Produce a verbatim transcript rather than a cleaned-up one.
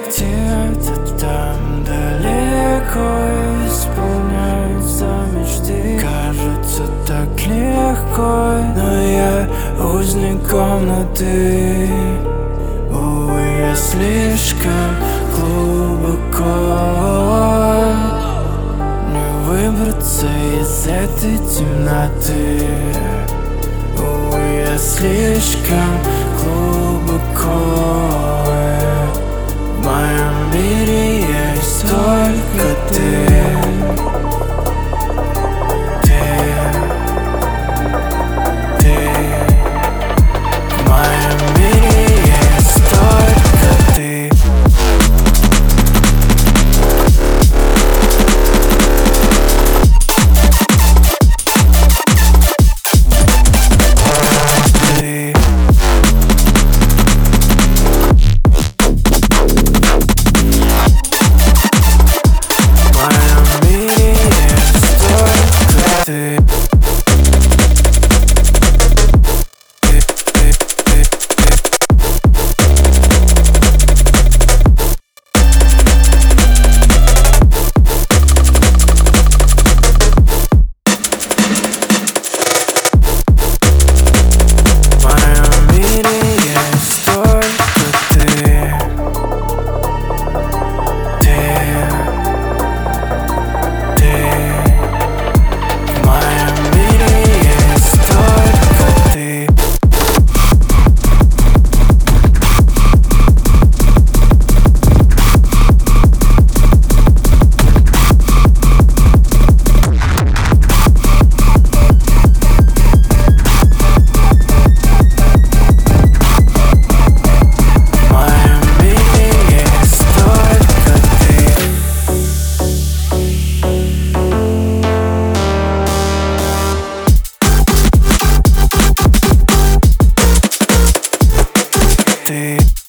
Где-то там далеко исполняются мечты. Кажется так легко, но я узник комнаты. Увы, я слишком глубоко, не выбраться из этой темноты. Увы, я слишком глубоко. В моем мире есть только ты. Ты, ты. В моем мире есть только ты. Ты